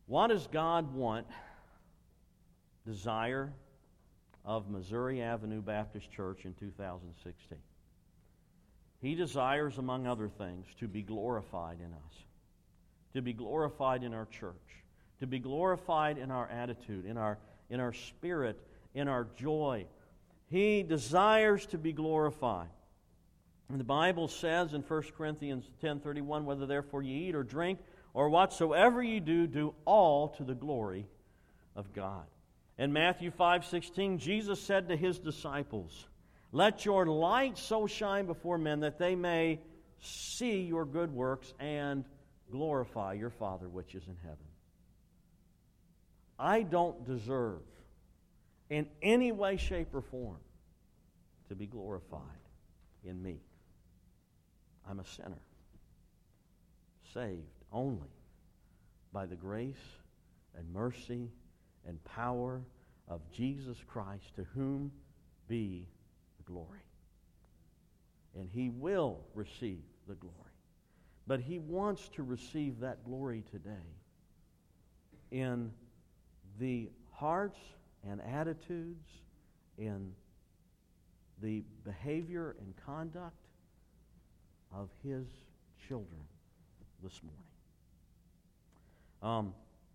What does God want, desire of Missouri Avenue Baptist Church in 2016? He desires, among other things, to be glorified in us, to be glorified in our church, to be glorified in our attitude, in our spirit, in our joy. He desires to be glorified. And the Bible says in 1 Corinthians 10:31, whether therefore ye eat or drink, or whatsoever ye do, do all to the glory of God. In Matthew 5:16, Jesus said to His disciples, let your light so shine before men that they may see your good works and glorify your Father which is in heaven. I don't deserve in any way, shape, or form to be glorified in me. I'm a sinner, saved only by the grace and mercy and power of Jesus Christ, to whom be the glory. And He will receive the glory. But He wants to receive that glory today in the hearts and attitudes, in the behavior and conduct of His children this morning.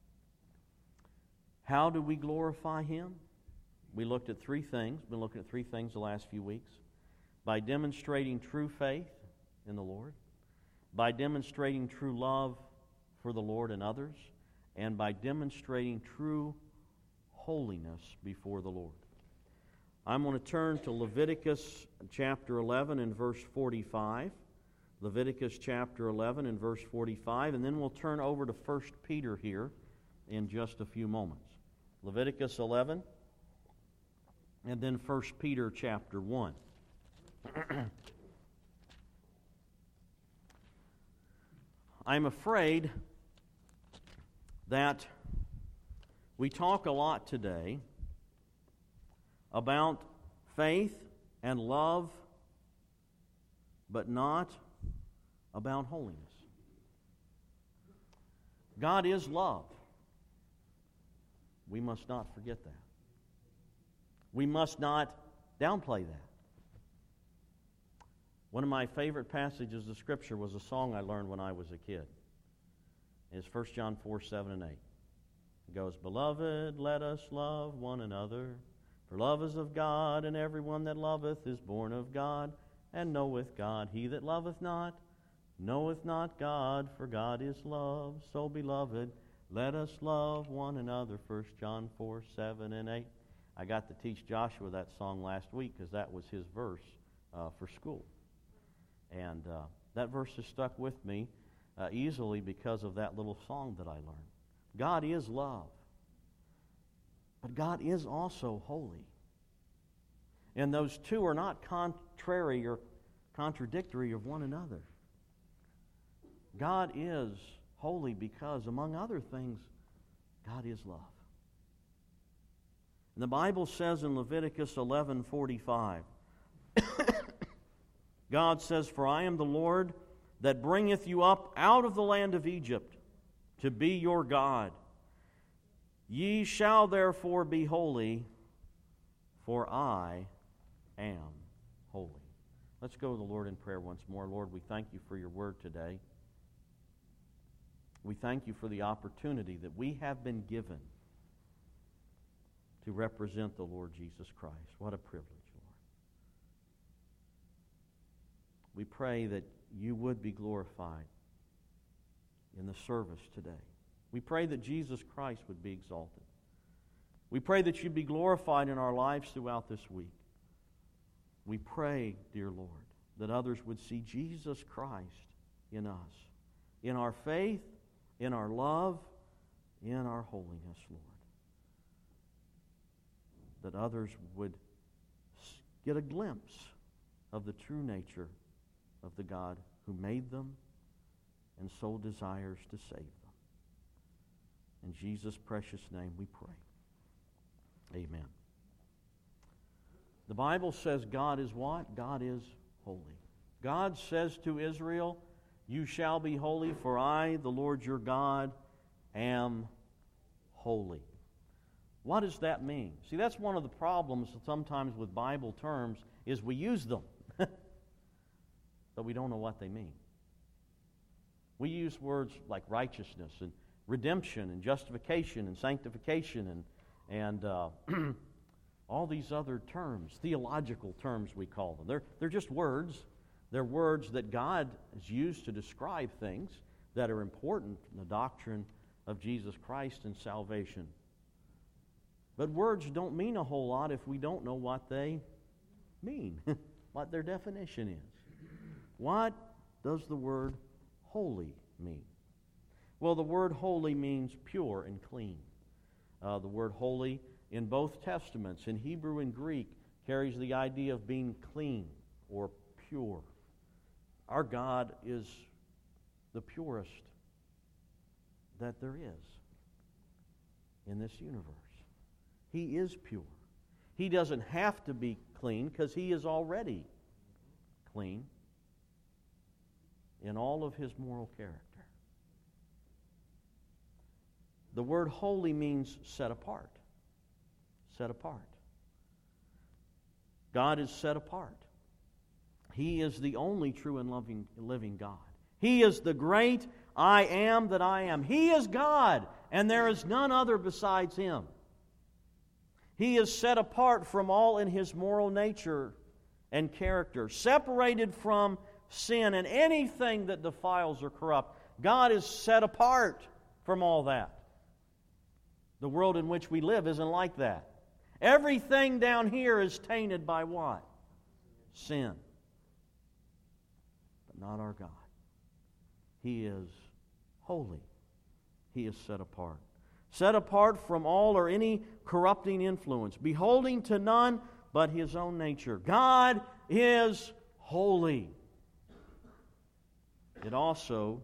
How do we glorify Him? We looked at three things. We've been looking at three things the last few weeks. By demonstrating true faith in the Lord, by demonstrating true love for the Lord and others, and by demonstrating true holiness before the Lord. I'm going to turn to Leviticus chapter 11 and verse 45. Leviticus chapter 11 and verse 45, and then we'll turn over to 1 Peter here in just a few moments. Leviticus 11 and then 1 Peter chapter 1. I'm afraid that we talk a lot today about faith and love, but not about holiness. God is love. We must not forget that. We must not downplay that. One of my favorite passages of Scripture was a song I learned when I was a kid. It's 1 John 4:7 and 8. It goes, Beloved, let us love one another, for love is of God, and everyone that loveth is born of God, and knoweth God. He that loveth not, knoweth not God, for God is love. So, beloved, let us love one another. 1 John 4:7 and 8. I got to teach Joshua that song last week because that was his verse for school. And that verse has stuck with me easily because of that little song that I learned. God is love. But God is also holy. And those two are not contrary or contradictory of one another. God is holy because, among other things, God is love. And the Bible says in Leviticus 11:45, God says, For I am the Lord that bringeth you up out of the land of Egypt to be your God. Ye shall therefore be holy, for I am holy. Let's go to the Lord in prayer once more. Lord, we thank you for your word today. We thank you for the opportunity that we have been given to represent the Lord Jesus Christ. What a privilege, Lord. We pray that you would be glorified in the service today. We pray that Jesus Christ would be exalted. We pray that you'd be glorified in our lives throughout this week. We pray, dear Lord, that others would see Jesus Christ in us, in our faith, in our love, in our holiness, Lord. That others would get a glimpse of the true nature of the God who made them and so desires to save them. In Jesus' precious name we pray. Amen. The Bible says God is what? God is holy. God says to Israel, You shall be holy, for I, the Lord your God, am holy. What does that mean? See, that's one of the problems sometimes with Bible terms is we use them, but we don't know what they mean. We use words like righteousness and redemption and justification and sanctification and all these other terms, theological terms we call them. They're just words. They're words that God has used to describe things that are important in the doctrine of Jesus Christ and salvation. But words don't mean a whole lot if we don't know what they mean, what their definition is. What does the word holy mean? Well, the word holy means pure and clean. The word holy in both Testaments, in Hebrew and Greek, carries the idea of being clean or pure. Our God is the purest that there is in this universe. He is pure. He doesn't have to be clean because He is already clean in all of His moral character. The word holy means set apart. Set apart. God is set apart. He is the only true and living God. He is the great I am that I am. He is God, and there is none other besides Him. He is set apart from all in His moral nature and character, separated from sin and anything that defiles or corrupts. God is set apart from all that. The world in which we live isn't like that. Everything down here is tainted by what? Sin. But not our God. He is holy. He is set apart. Set apart from all or any corrupting influence, beholding to none but His own nature. God is holy. It also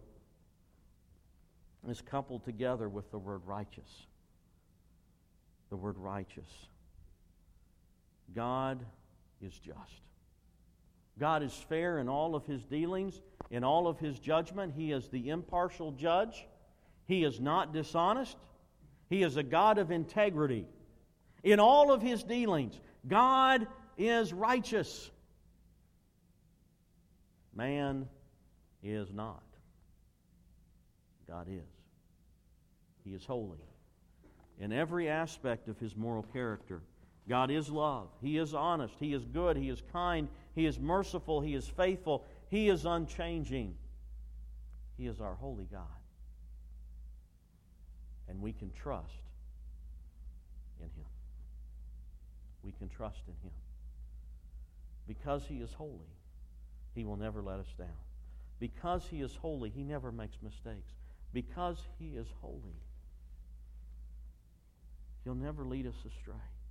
is coupled together with the word righteous. The word righteous. God is just. God is fair in all of His dealings, in all of His judgment. He is the impartial judge. He is not dishonest. He is a God of integrity. In all of His dealings, God is righteous. Man is not. God is. He is holy. In every aspect of His moral character, God is love. He is honest. He is good. He is kind. He is merciful. He is faithful. He is unchanging. He is our holy God. And we can trust in Him. We can trust in Him. Because He is holy, He will never let us down. Because He is holy, He never makes mistakes. Because He is holy, He'll never lead us astray.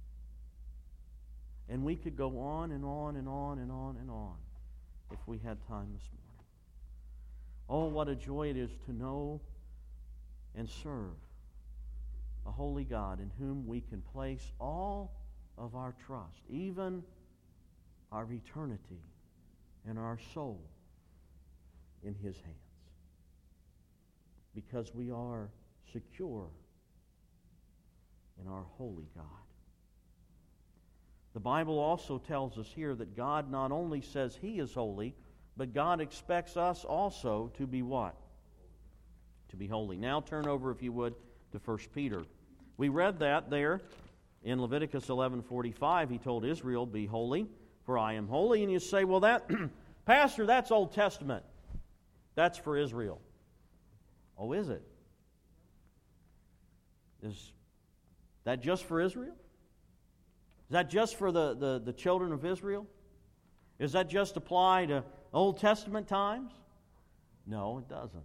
And we could go on and on and on and on and on if we had time this morning. Oh, what a joy it is to know and serve a holy God in whom we can place all of our trust, even our eternity and our soul, in His hands. Because we are secure in our holy God. The Bible also tells us here that God not only says He is holy, but God expects us also to be what? To be holy. Now turn over, if you would, to 1 Peter. We read that there in Leviticus 11:45. He told Israel, "Be holy, for I am holy." And you say, well, that, Pastor, that's Old Testament. That's for Israel. Oh, is it? Is that just for Israel? Is that just for the children of Israel? Does that just apply to Old Testament times? No, it doesn't.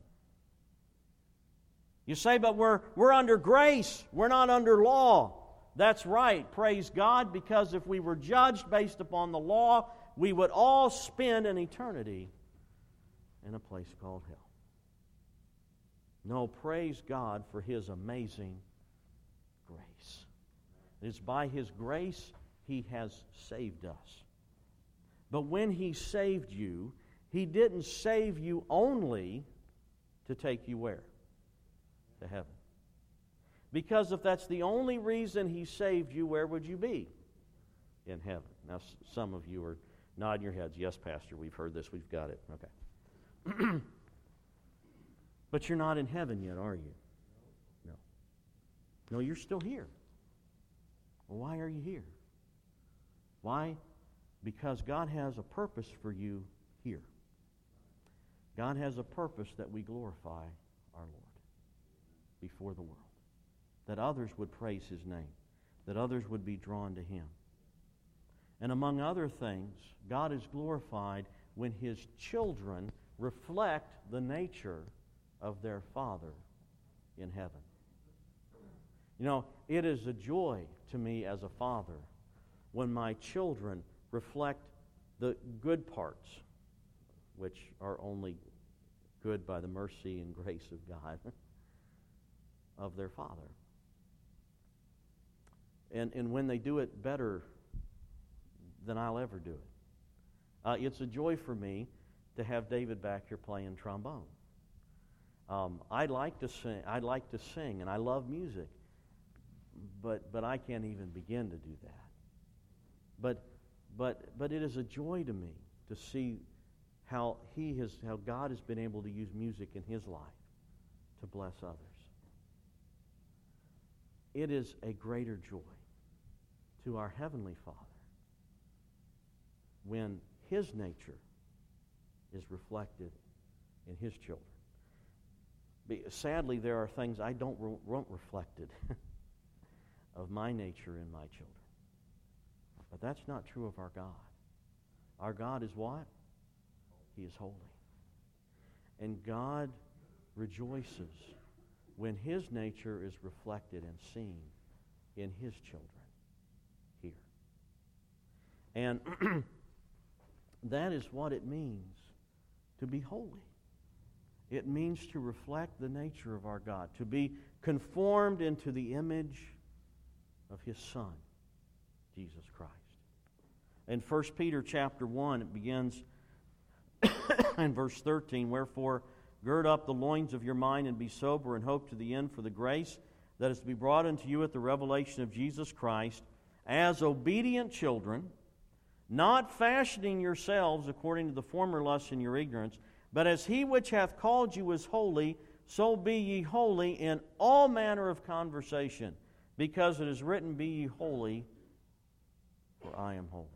You say, but we're under grace. We're not under law. That's right. Praise God, because if we were judged based upon the law, we would all spend an eternity in a place called hell. No, praise God for His amazing grace. It's by His grace He has saved us. But when He saved you, He didn't save you only to take you where? To heaven. Because if that's the only reason He saved you, where would you be? In heaven. Now, some of you are nodding your heads. Yes, Pastor, we've heard this. We've got it. Okay. But you're not in heaven yet, are you? No. No, you're still here. Well, why are you here? Why? Because God has a purpose for you here. God has a purpose that we glorify our Lord before the world. That others would praise His name. That others would be drawn to Him. And among other things, God is glorified when His children reflect the nature of their Father in heaven. You know, it is a joy to me as a father when my children reflect the good parts, which are only good by the mercy and grace of God, of their Father. And when they do it better than I'll ever do it. It's a joy for me to have David back here playing trombone. I like to sing, and I love music, but I can't even begin to do that. But it is a joy to me to see how God has been able to use music in his life to bless others. It is a greater joy to our Heavenly Father when His nature is reflected in His children. Sadly, there are things I don't want reflected of my nature in my children. But that's not true of our God. Our God is what? He is holy. And God rejoices when His nature is reflected and seen in His children here. And that is what it means to be holy. It means to reflect the nature of our God, to be conformed into the image of His Son, Jesus Christ. In 1 Peter chapter 1, it begins in verse 13, "Wherefore, gird up the loins of your mind and be sober, and hope to the end for the grace that is to be brought unto you at the revelation of Jesus Christ, as obedient children, not fashioning yourselves according to the former lusts in your ignorance, but as He which hath called you is holy, so be ye holy in all manner of conversation, because it is written, Be ye holy, for I am holy."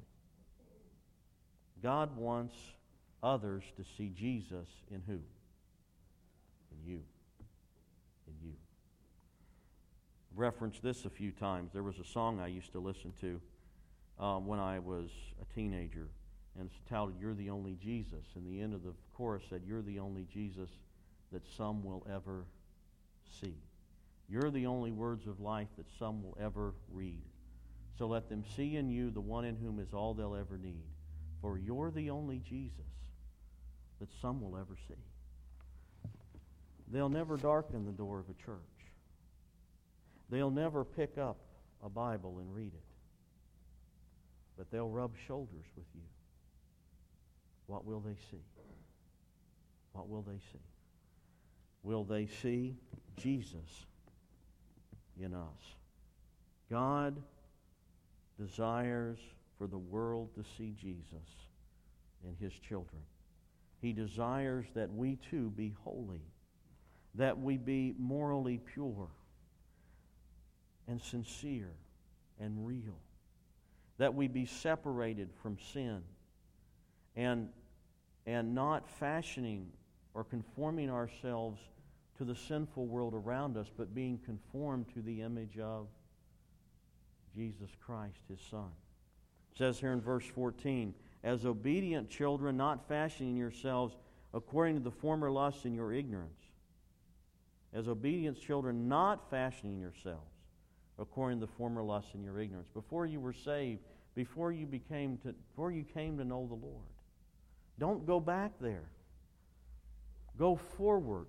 God wants others to see Jesus in who? In you. In you. I've referenced this a few times. There was a song I used to listen to when I was a teenager, and it's titled, "You're the Only Jesus." And the end of the chorus said, "You're the only Jesus that some will ever see. You're the only words of life that some will ever read. So let them see in you the one in whom is all they'll ever need. For you're the only Jesus that some will ever see." They'll never darken the door of a church. They'll never pick up a Bible and read it. But they'll rub shoulders with you. What will they see? What will they see? Will they see Jesus in us? God desires for the world to see Jesus in His children. He desires that we too be holy, that we be morally pure and sincere and real, that we be separated from sin and not fashioning or conforming ourselves to the sinful world around us, but being conformed to the image of Jesus Christ, His Son. It says here in verse 14, "As obedient children, not fashioning yourselves according to the former lusts in your ignorance." As obedient children, not fashioning yourselves according to the former lusts in your ignorance. Before you were saved, before you came to know the Lord. Don't go back there. Go forward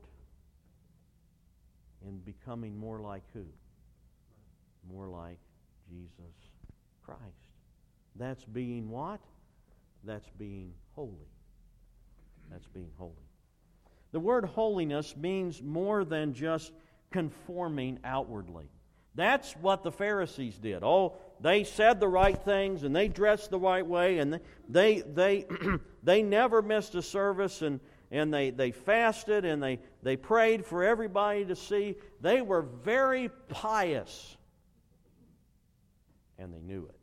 in becoming more like who? More like Jesus Christ. That's being what? That's being holy. That's being holy. The word holiness means more than just conforming outwardly. That's what the Pharisees did. Oh, they said the right things and they dressed the right way, and they never missed a service, and they fasted and they prayed for everybody to see. They were very pious, and they knew it.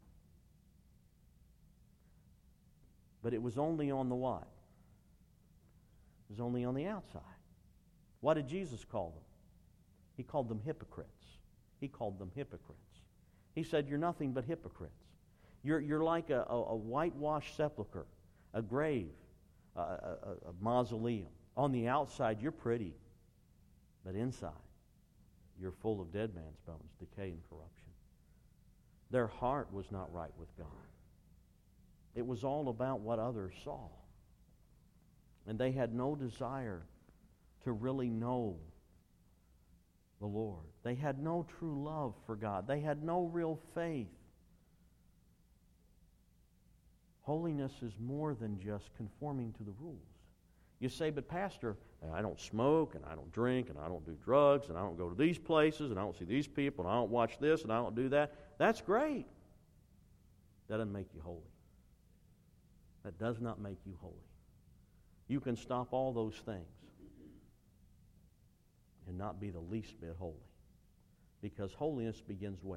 But it was only on the what? It was only on the outside. What did Jesus call them? He called them hypocrites. He called them hypocrites. He said, you're nothing but hypocrites. You're like a whitewashed sepulcher, a grave, a mausoleum. On the outside, you're pretty, but inside, you're full of dead man's bones, decay and corruption. Their heart was not right with God. It was all about what others saw. And they had no desire to really know the Lord. They had no true love for God. They had no real faith. Holiness is more than just conforming to the rules. You say, but Pastor, I don't smoke, and I don't drink, and I don't do drugs, and I don't go to these places, and I don't see these people, and I don't watch this, and I don't do that. That's great. That doesn't make you holy. That does not make you holy. You can stop all those things and not be the least bit holy. Because holiness begins where?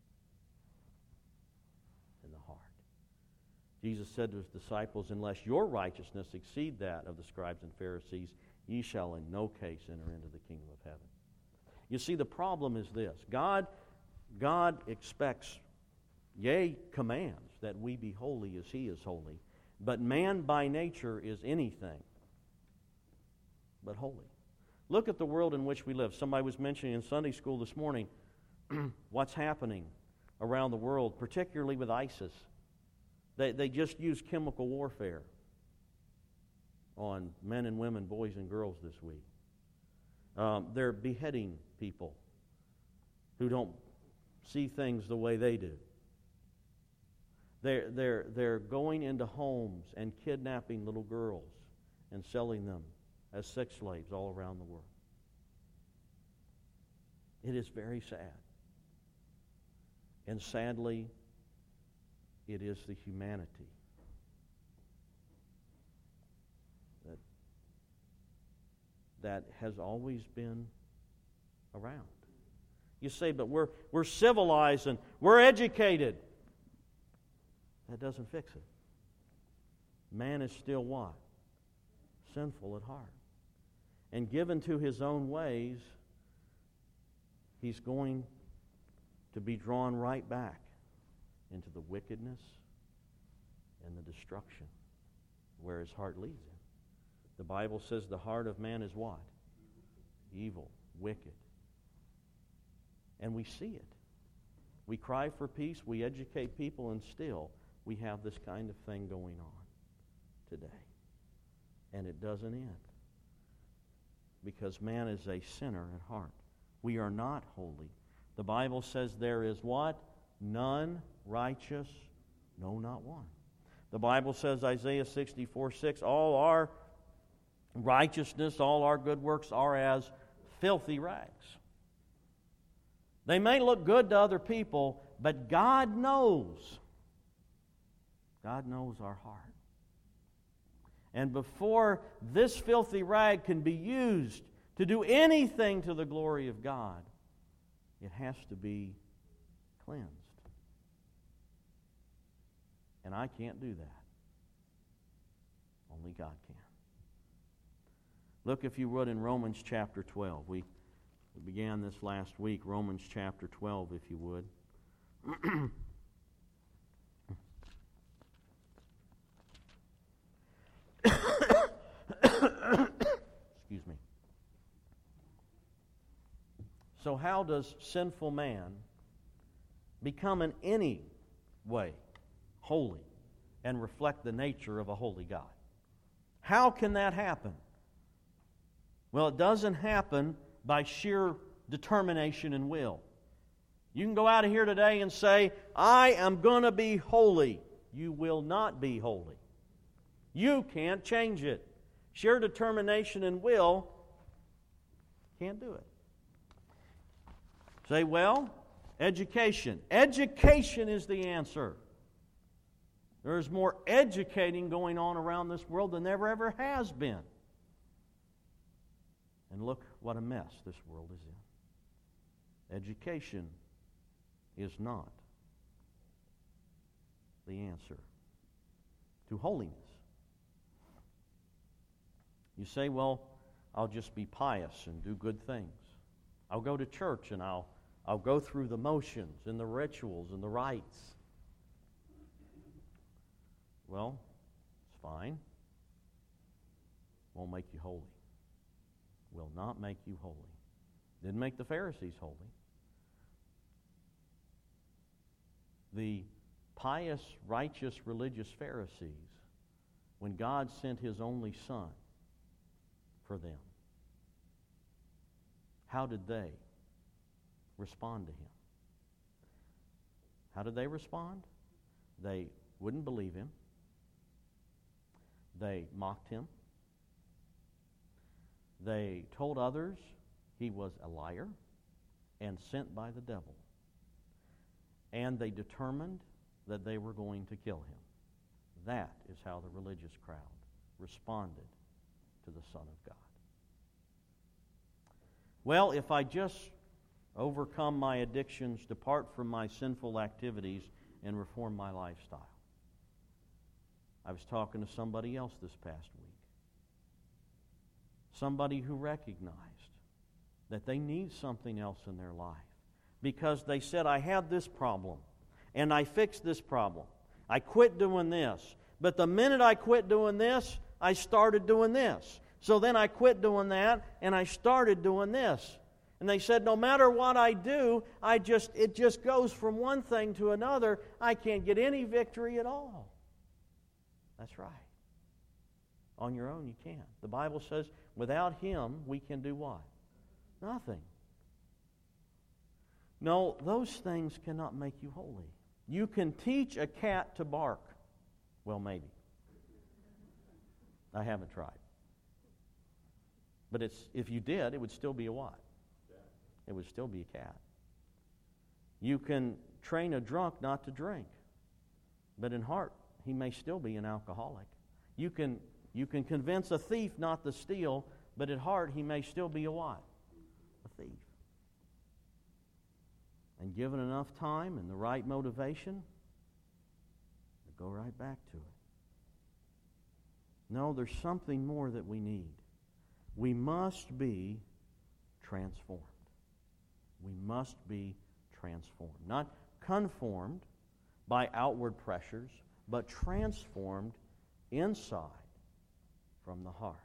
In the heart. Jesus said to his disciples, unless your righteousness exceed that of the scribes and Pharisees, ye shall in no case enter into the kingdom of heaven. You see, the problem is this. God expects, yea, commands that we be holy as He is holy. But man by nature is anything but holy. Look at the world in which we live. Somebody was mentioning in Sunday school this morning what's happening around the world, particularly with ISIS. They just used chemical warfare on men and women, boys and girls this week. They're beheading people who don't see things the way they do. They're going into homes and kidnapping little girls and selling them as sex slaves all around the world. It is very sad. And sadly, it is the humanity that has always been around. You say, but we're civilized and we're educated. That doesn't fix it. Man is still what? Sinful at heart. And given to his own ways, he's going to be drawn right back into the wickedness and the destruction where his heart leads him. The Bible says the heart of man is what? Evil, wicked. And we see it. We cry for peace, we educate people, and still we have this kind of thing going on today. And it doesn't end. Because man is a sinner at heart. We are not holy. The Bible says there is what? None righteous, no, not one. The Bible says, Isaiah 64:6, all our righteousness, all our good works are as filthy rags. They may look good to other people, but God knows. God knows our heart. And before this filthy rag can be used to do anything to the glory of God, it has to be cleansed. And I can't do that. Only God can. Look, if you would, in Romans chapter 12. We began this last week, Romans chapter 12, if you would. Excuse me. So how does sinful man become in any way holy and reflect the nature of a holy God? How can that happen? Well, it doesn't happen by sheer determination and will. You can go out of here today and say, I am going to be holy. You will not be holy. You can't change it. Sheer determination and will can't do it. Say, well, education. Education is the answer. There's more educating going on around this world than there ever has been. And look what a mess this world is in. Education is not the answer to holiness. You say, well, I'll just be pious and do good things. I'll go to church and I'll go through the motions and the rituals and the rites. Well, it's fine. Won't make you holy. Will not make you holy. Didn't make the Pharisees holy. The pious, righteous, religious Pharisees, when God sent His only Son for them, how did they respond to Him? How did they respond? They wouldn't believe Him. They mocked Him. They told others He was a liar and sent by the devil. And they determined that they were going to kill Him. That is how the religious crowd responded to the Son of God. Well, if I just overcome my addictions, depart from my sinful activities, and reform my lifestyle. I was talking to somebody else this past week. Somebody who recognized that they need something else in their life. Because they said, I had this problem, and I fixed this problem. I quit doing this. But the minute I quit doing this, I started doing this. So then I quit doing that, and I started doing this. And they said, no matter what I do, it just goes from one thing to another. I can't get any victory at all. That's right. On your own, you can't. The Bible says, without Him, we can do what? Nothing. No, those things cannot make you holy. You can teach a cat to bark. Well, maybe. I haven't tried. But if you did, it would still be a what? It would still be a cat. You can train a drunk not to drink. But in heart, he may still be an alcoholic. You can convince a thief not to steal, but at heart, he may still be a what? A thief. And given enough time and the right motivation, go right back to it. No, there's something more that we need. We must be transformed. We must be transformed. Not conformed by outward pressures, but transformed inside from the heart.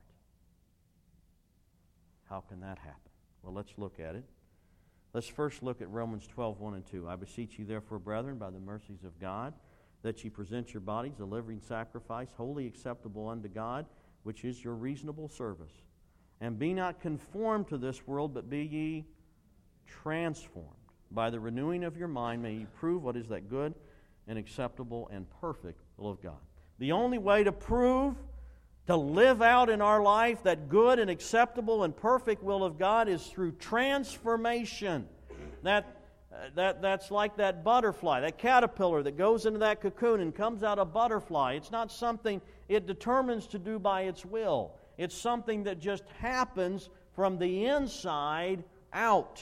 How can that happen? Well, let's look at it. Let's first look at Romans 12, 1 and 2. I beseech you, therefore, brethren, by the mercies of God, that ye present your bodies a living sacrifice, wholly acceptable unto God, which is your reasonable service. And be not conformed to this world, but be ye transformed. By the renewing of your mind may ye prove what is that good and acceptable and perfect will of God. The only way to prove, to live out in our life that good and acceptable and perfect will of God is through transformation. That's like that butterfly, that caterpillar that goes into that cocoon and comes out a butterfly. It's not something it determines to do by its will. It's something that just happens from the inside out.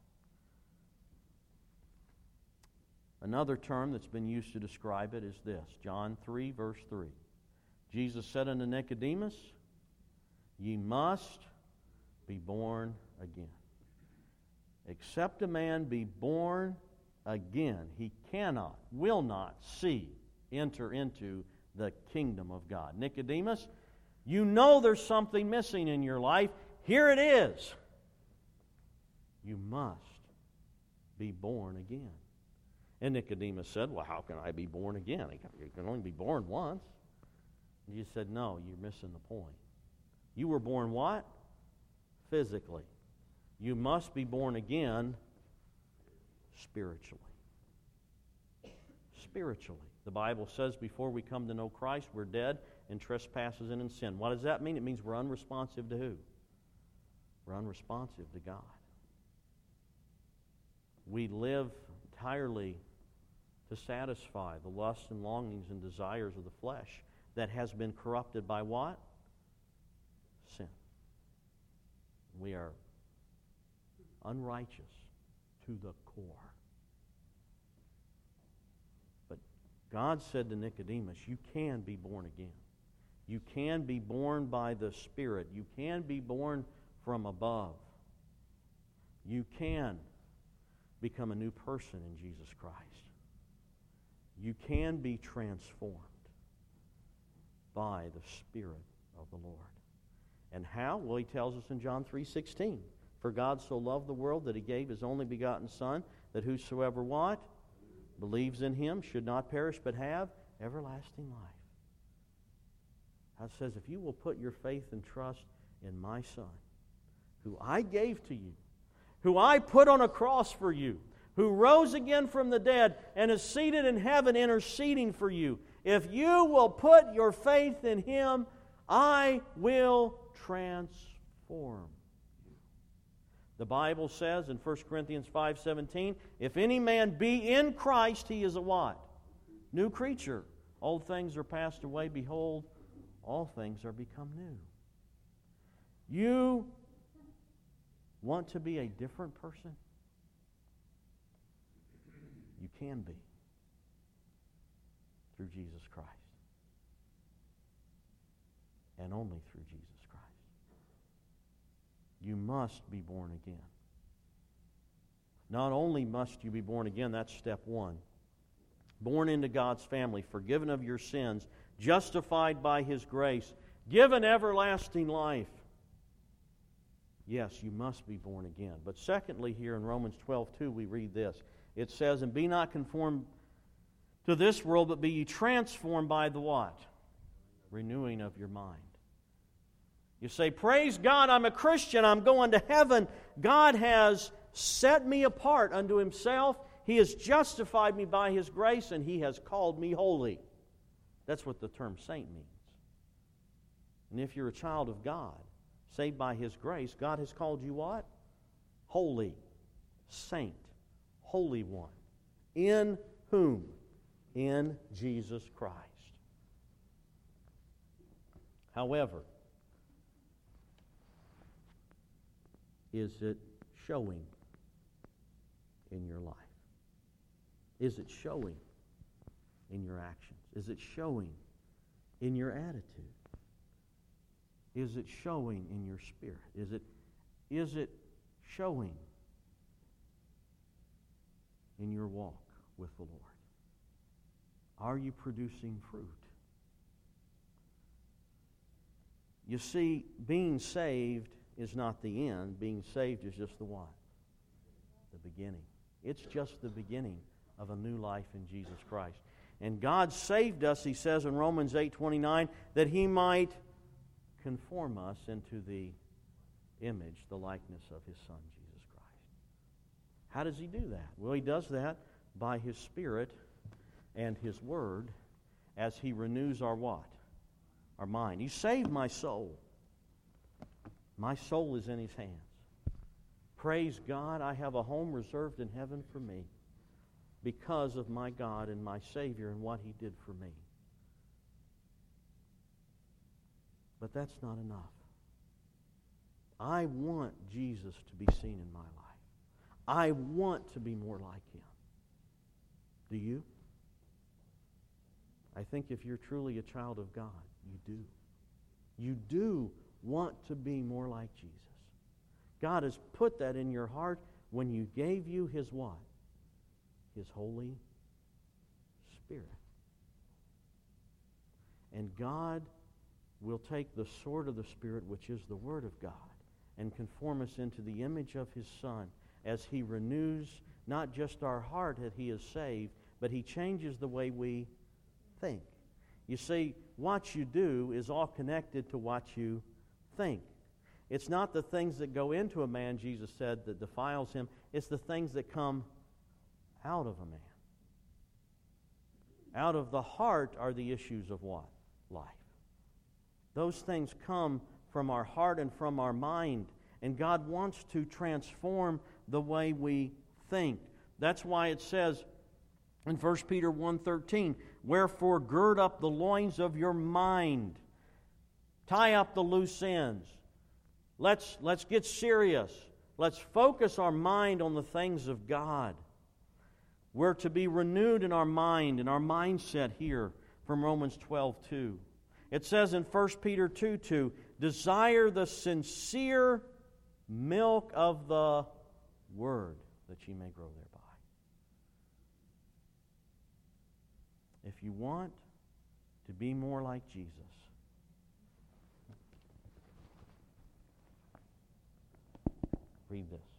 Another term that's been used to describe it is this, John 3, verse 3. Jesus said unto Nicodemus, ye must be born again. Except a man be born again, he cannot, will not enter into the kingdom of God. Nicodemus, you know there's something missing in your life. Here it is. You must be born again. And Nicodemus said, well, how can I be born again? You can only be born once. And Jesus said, no, you're missing the point. You were born what? Physically. You must be born again spiritually. Spiritually. The Bible says before we come to know Christ, we're dead in trespasses and in sin. What does that mean? It means we're unresponsive to who? We're unresponsive to God. we live entirely to satisfy the lusts and longings and desires of the flesh that has been corrupted by what? Sin. We are unrighteous to the core. But God said to Nicodemus, you can be born again. You can be born by the Spirit. You can be born from above. You can become a new person in Jesus Christ. You can be transformed by the Spirit of the Lord. And how? Well, He tells us in John 3:16. For God so loved the world that He gave His only begotten Son, that whosoever what? Believes in Him should not perish but have everlasting life. God says, if you will put your faith and trust in my Son, who I gave to you, who I put on a cross for you, who rose again from the dead and is seated in heaven interceding for you, if you will put your faith in Him, I will transform you. The Bible says in 1 Corinthians 5:17, if any man be in Christ, he is a what? New creature. Old things are passed away. Behold, all things are become new. You want to be a different person? You can be through Jesus Christ. And only through Jesus Christ. You must be born again. Not only must you be born again, that's step one. Born into God's family, forgiven of your sins, justified by His grace, given everlasting life. Yes, you must be born again. But secondly, here in Romans 12:2, we read this. It says, and be not conformed to this world, but be ye transformed by the what? Renewing of your mind. You say, praise God, I'm a Christian, I'm going to heaven. God has set me apart unto Himself. He has justified me by His grace, and He has called me holy. That's what the term saint means. And if you're a child of God, saved by His grace, God has called you what? Holy, saint, Holy One. In whom? In Jesus Christ. However, is it showing in your life? Is it showing in your actions? Is it showing in your attitude? Is it showing in your spirit? Is it showing in your walk with the Lord? Are you producing fruit? You see, being saved is not the end. Being saved is just the what? The beginning. It's just the beginning of a new life in Jesus Christ. And God saved us, He says in Romans 8:29, that He might conform us into the image, the likeness of His Son, Jesus Christ. How does He do that? Well, He does that by His Spirit and His Word as He renews our what? Our mind. He saved my soul. My soul is in His hands. Praise God, I have a home reserved in heaven for me because of my God and my Savior and what He did for me. But that's not enough. I want Jesus to be seen in my life. I want to be more like Him. Do you? I think if you're truly a child of God, you do. You do want to be more like Jesus. God has put that in your heart when you gave you His what? His Holy Spirit. And God will take the sword of the Spirit, which is the Word of God, and conform us into the image of His Son as He renews not just our heart that He is saved, but He changes the way we think. You see, what you do is all connected to what you think. It's not the things that go into a man, Jesus said, that defiles him. It's the things that come out of a man. Out of the heart are the issues of what? Life. Those things come from our heart and from our mind. And God wants to transform the way we think. That's why it says in 1 Peter 1:13, wherefore gird up the loins of your mind. Tie up the loose ends. Let's get serious. Let's focus our mind on the things of God. We're to be renewed in our mind and our mindset here from Romans 12:2. It says in 1 Peter 2:2, desire the sincere milk of the Word, that ye may grow thereby. If you want to be more like Jesus, read this.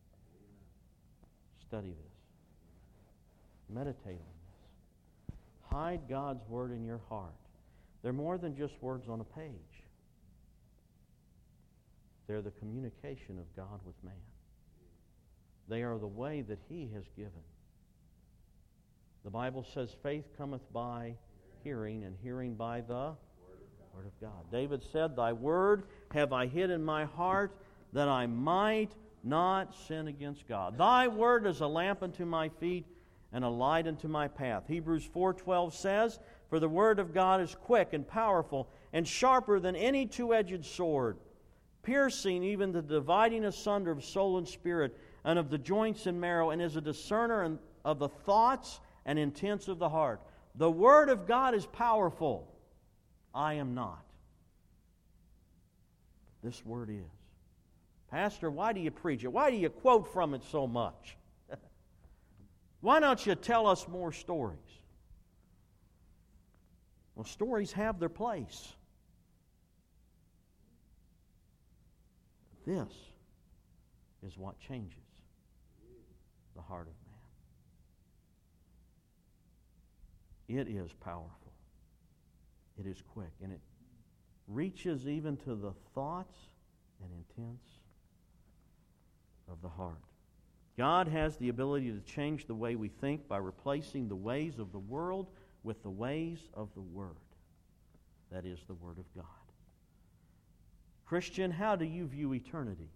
Study this. Meditate on this. Hide God's Word in your heart. They're more than just words on a page. They're the communication of God with man. They are the way that He has given. The Bible says faith cometh by hearing, and hearing by the Word of God. David said, thy word have I hid in my heart, that I might not sin against God. Thy word is a lamp unto my feet, and a light unto my path. Hebrews 4:12 says, for the word of God is quick and powerful, and sharper than any two-edged sword, piercing even the dividing asunder of soul and spirit, and of the joints and marrow, and is a discerner of the thoughts and intents of the heart. The Word of God is powerful. I am not. This Word is. Pastor, why do you preach it? Why do you quote from it so much? Why don't you tell us more stories? Well, stories have their place. This is what changes the heart of man. It is powerful. It is quick. And it reaches even to the thoughts and intents of the heart. God has the ability to change the way we think by replacing the ways of the world with the ways of the Word. That is the Word of God. Christian, how do you view eternity?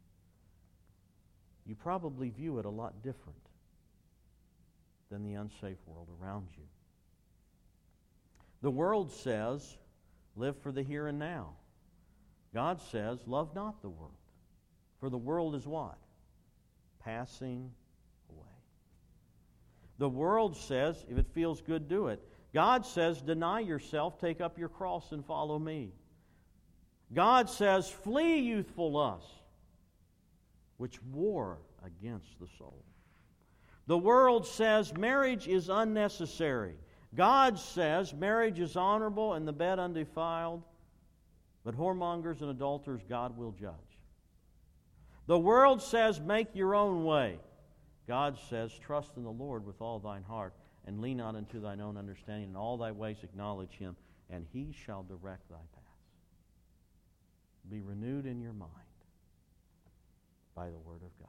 You probably view it a lot different than the unsafe world around you. The world says, live for the here and now. God says, love not the world. For the world is what? Passing away. The world says, if it feels good, do it. God says, deny yourself, take up your cross and follow me. God says, flee youthful lusts, which war against the soul. The world says marriage is unnecessary. God says marriage is honorable and the bed undefiled, but whoremongers and adulterers God will judge. The world says make your own way. God says trust in the Lord with all thine heart, and lean not unto thine own understanding. In all thy ways acknowledge Him, and He shall direct thy paths. Be renewed in your mind by the Word of God.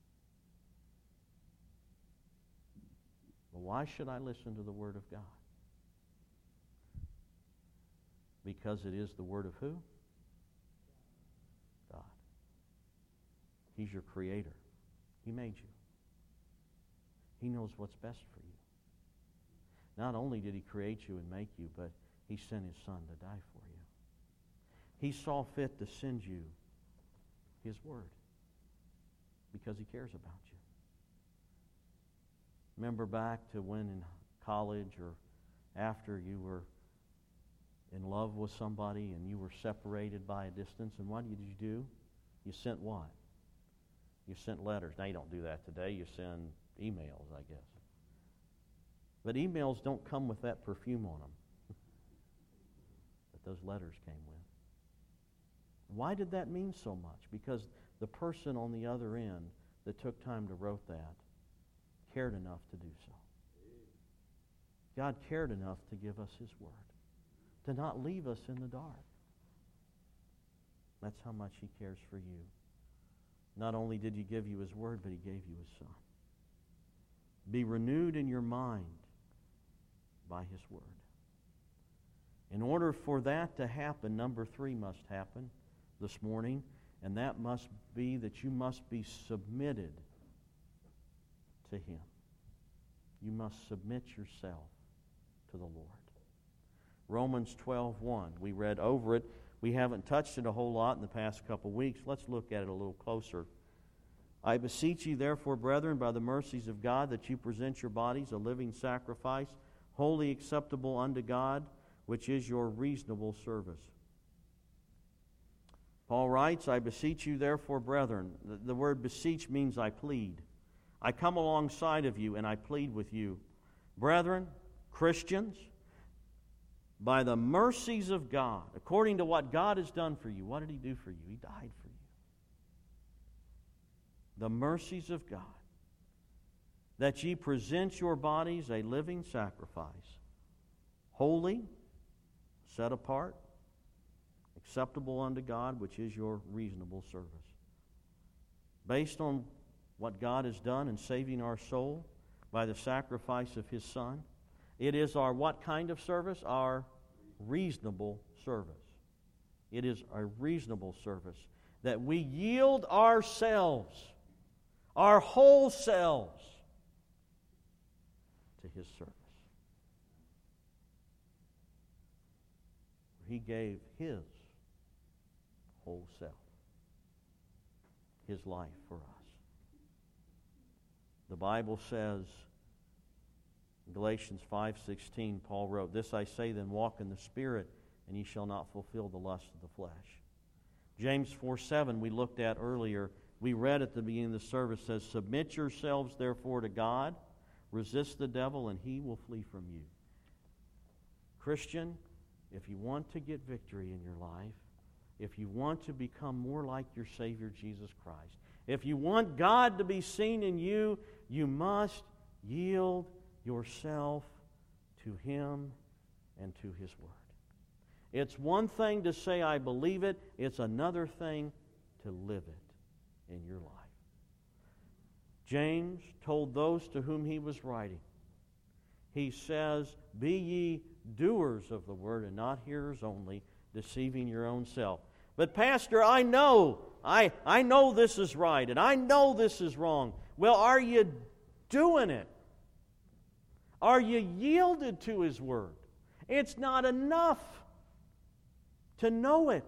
Well, why should I listen to the Word of God? Because it is the Word of who? God. He's your Creator. He made you. He knows what's best for you. Not only did He create you and make you, but He sent His Son to die for you. He saw fit to send you His Word because He cares about you. Remember back to when in college or after you were in love with somebody and you were separated by a distance, and what did you do? You sent what? You sent letters. Now you don't do that today. You send emails, I guess. But emails don't come with that perfume on them that those letters came with. Why did that mean so much? Because the person on the other end that took time to write that cared enough to do so. God cared enough to give us His Word, to not leave us in the dark. That's how much He cares for you. Not only did He give you His Word, but He gave you His Son. Be renewed in your mind by His Word. In order for that to happen, number 3 must happen this morning, and that must be that you must be submitted to Him. You must submit yourself to the Lord. Romans 12:1. We read over it. We haven't touched it a whole lot in the past couple weeks. Let's look at it a little closer. I beseech you, therefore, brethren, by the mercies of God, that you present your bodies a living sacrifice, wholly acceptable unto God, which is your reasonable service. Paul writes, I beseech you, therefore, brethren. The word beseech means I plead. I come alongside of you and I plead with you. Brethren, Christians, by the mercies of God, according to what God has done for you. What did He do for you? He died for you. The mercies of God, that ye present your bodies a living sacrifice, holy, set apart, acceptable unto God, which is your reasonable service. Based on what God has done in saving our soul by the sacrifice of His Son, it is our what kind of service? Our reasonable service. It is a reasonable service that we yield ourselves, our whole selves, to His service. He gave His whole self, His life for us. The Bible says, in Galatians 5:16, Paul wrote, This I say then, walk in the Spirit, and ye shall not fulfill the lust of the flesh. James 4:7 we looked at earlier. We read at the beginning of the service, says, Submit yourselves therefore to God, resist the devil, and he will flee from you. Christian, if you want to get victory in your life, if you want to become more like your Savior Jesus Christ, if you want God to be seen in you, you must yield yourself to Him and to His Word. It's one thing to say, I believe it. It's another thing to live it in your life. James told those to whom he was writing, he says, Be ye doers of the Word and not hearers only, deceiving your own self. But Pastor, I know this is right and I know this is wrong. Well, are you doing it? Are you yielded to His Word? It's not enough to know it.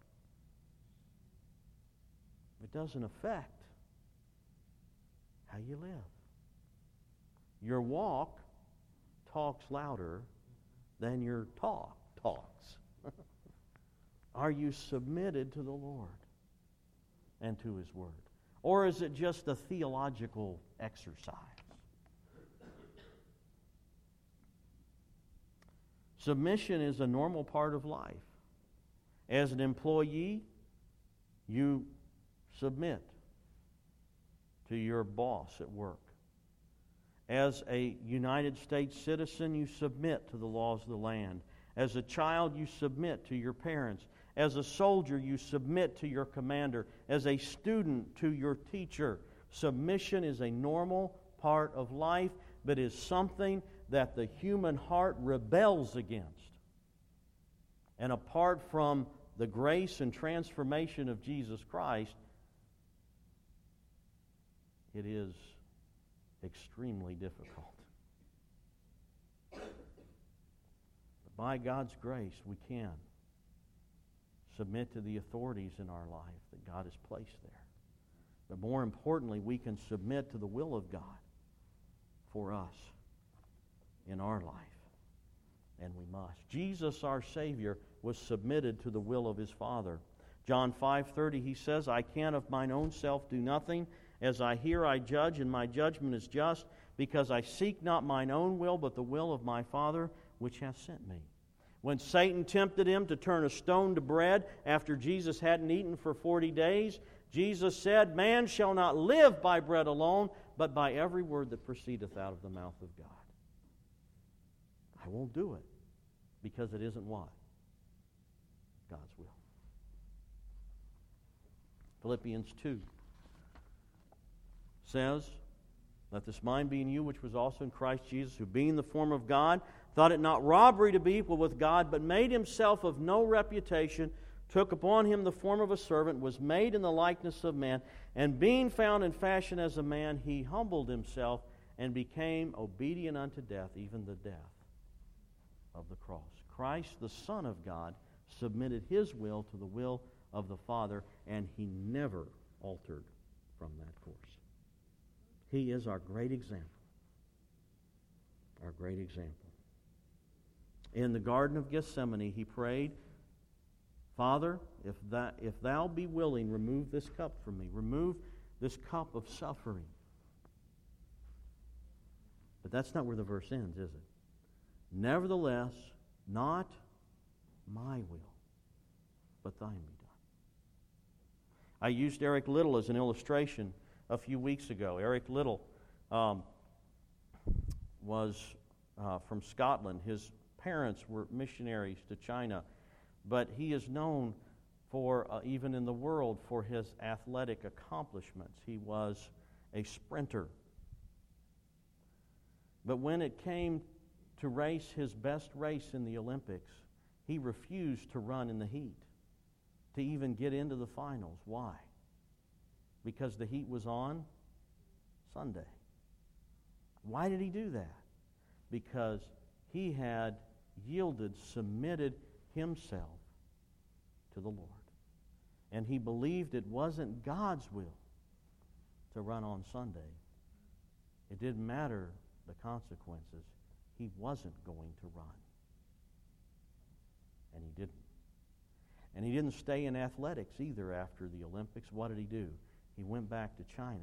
It doesn't affect how you live. Your walk talks louder than your talk talks. Are you submitted to the Lord and to His Word? Or is it just a theological exercise? Submission is a normal part of life. As an employee, you submit to your boss at work. As a United States citizen, you submit to the laws of the land. As a child, you submit to your parents. As a soldier, you submit to your commander. As a student, to your teacher. Submission is a normal part of life, but is something that the human heart rebels against. And apart from the grace and transformation of Jesus Christ, it is extremely difficult. But by God's grace, we can submit to the authorities in our life that God has placed there. But more importantly, we can submit to the will of God for us in our life. And we must. Jesus, our Savior, was submitted to the will of His Father. John 5:30, He says, I can of mine own self do nothing. As I hear, I judge, and my judgment is just, because I seek not mine own will, but the will of my Father, which hath sent me. When Satan tempted Him to turn a stone to bread after Jesus hadn't eaten for 40 days, Jesus said, Man shall not live by bread alone, but by every word that proceedeth out of the mouth of God. I won't do it, because it isn't what? God's will. Philippians 2 says, Let this mind be in you, which was also in Christ Jesus, who being the form of God, thought it not robbery to be equal with God, but made Himself of no reputation, took upon him the form of a servant, was made in the likeness of man, and being found in fashion as a man, he humbled himself and became obedient unto death, even the death of the cross. Christ, the Son of God, submitted his will to the will of the Father, and he never altered from that course. He is our great example. Our great example. In the Garden of Gethsemane, he prayed, Father, if thou be willing, remove this cup from me. Remove this cup of suffering. But that's not where the verse ends, is it? Nevertheless, not my will, but thine be done. I used Eric Liddell as an illustration a few weeks ago. Eric Liddell was from Scotland. His parents were missionaries to China, but he is known for, even in the world, for his athletic accomplishments. He was a sprinter. But when it came to race his best race in the Olympics, he refused to run in the heat, to even get into the finals. Why? Because the heat was on Sunday. Why did he do that? Because he had yielded, submitted himself to the Lord. And he believed it wasn't God's will to run on Sunday. It didn't matter the consequences. He wasn't going to run. And he didn't. And he didn't stay in athletics either after the Olympics. What did he do? He went back to China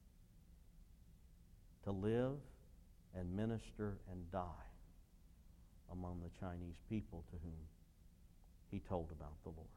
to live and minister and die among the Chinese people to whom he told about the Lord.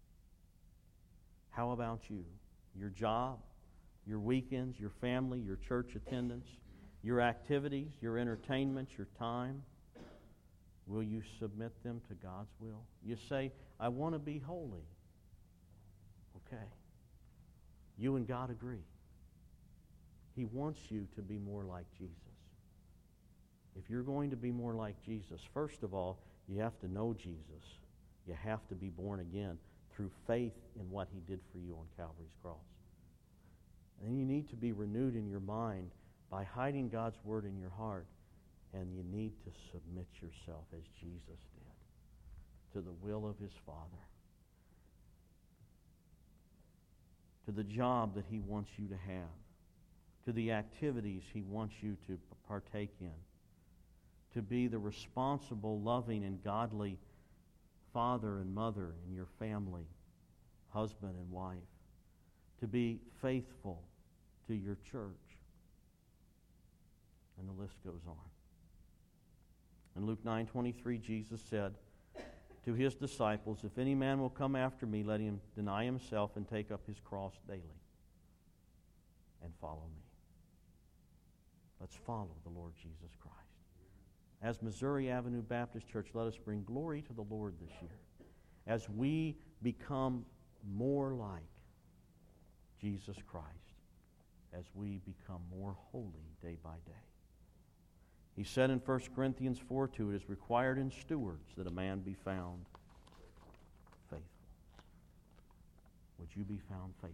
How about you? Your job, your weekends, your family, your church attendance, your activities, your entertainment, your time. Will you submit them to God's will? You say, I want to be holy. Okay. You and God agree. He wants you to be more like Jesus. If you're going to be more like Jesus, first of all, you have to know Jesus. You have to be born again through faith in what he did for you on Calvary's cross. And you need to be renewed in your mind by hiding God's word in your heart. And you need to submit yourself, as Jesus did, to the will of his Father, to the job that he wants you to have, to the activities he wants you to partake in, to be the responsible, loving, and godly father and mother in your family, husband and wife, to be faithful to your church. And the list goes on. In Luke 9:23, Jesus said to his disciples, if any man will come after me, let him deny himself and take up his cross daily and follow me. Let's follow the Lord Jesus Christ. As Missouri Avenue Baptist Church, let us bring glory to the Lord this year as we become more like Jesus Christ, as we become more holy day by day. He said in 1 Corinthians 4:2, it is required in stewards that a man be found faithful. Would you be found faithful?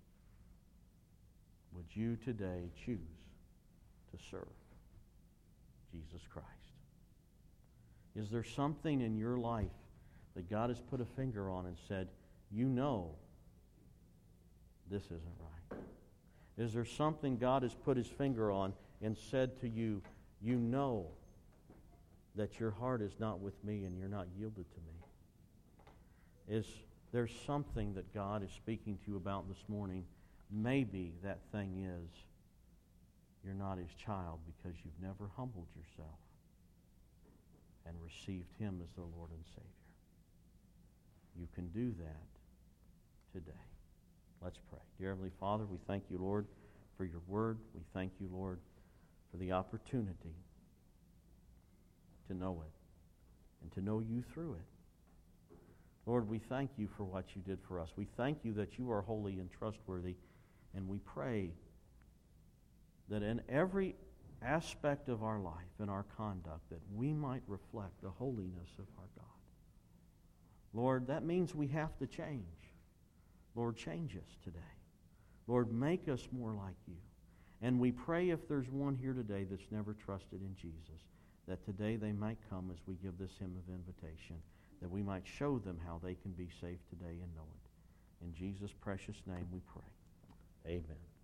Would you today choose to serve Jesus Christ? Is there something in your life that God has put a finger on and said, you know this isn't right? Is there something God has put his finger on and said to you, you know that your heart is not with me and you're not yielded to me? Is there something that God is speaking to you about this morning? Maybe that thing is you're not his child because you've never humbled yourself and received him as the Lord and Savior. You can do that today. Let's pray. Dear Heavenly Father, we thank you, Lord, for your word. We thank you, Lord, for the opportunity to know it and to know you through it. Lord, we thank you for what you did for us. We thank you that you are holy and trustworthy, and we pray that in every aspect of our life and our conduct that we might reflect the holiness of our God. Lord, that means we have to change. Lord, change us today. Lord, make us more like you. And we pray if there's one here today that's never trusted in Jesus, that today they might come as we give this hymn of invitation, that we might show them how they can be saved today and know it. In Jesus' precious name we pray. Amen.